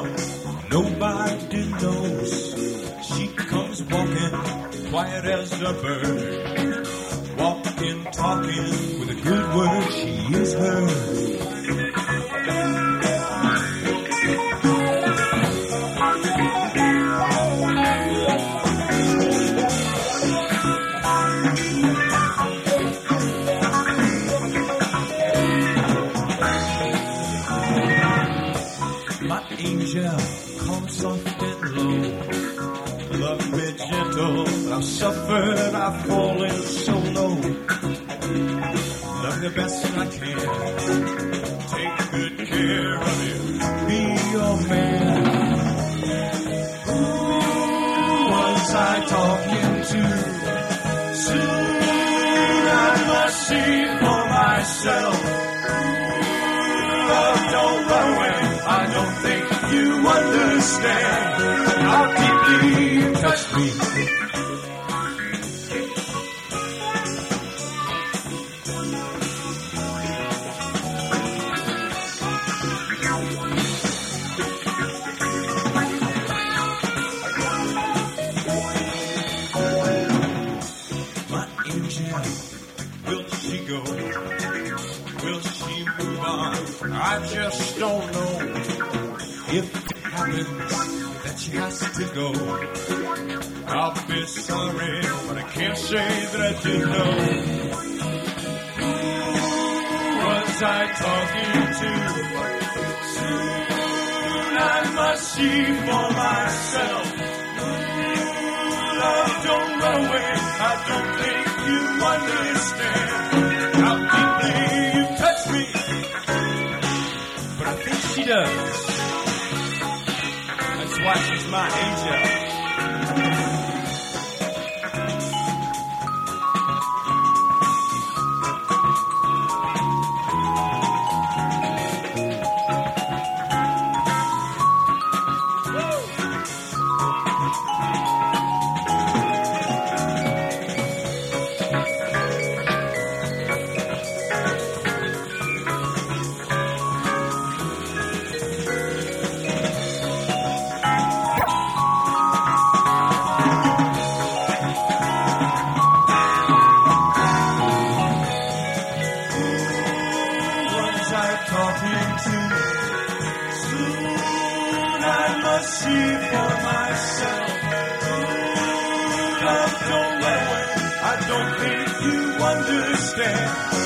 Nobody knows. She comes walking, quiet as a bird. Walking, talking, with a good word, she is heard. My angel, come soft and low. Love me gentle, I've suffered, I've fallen so low. Love the best I can, take good care of you, be your man. Who was I talking to? Soon I must see for myself. Love, don't run away, I don't think you understand how deeply you touch me. My angel, will she go? Will she move on? I just don't know. If it happens that she has to go, I'll be sorry, but I can't say that I didn't know. Who was I talking to? Soon I must see for myself. Love, don't run away, I don't think you understand how deeply you touch me. But I think she does. That's why she's my angel. Talking to. Soon I must see for myself. Love, don't run away, I don't think you understand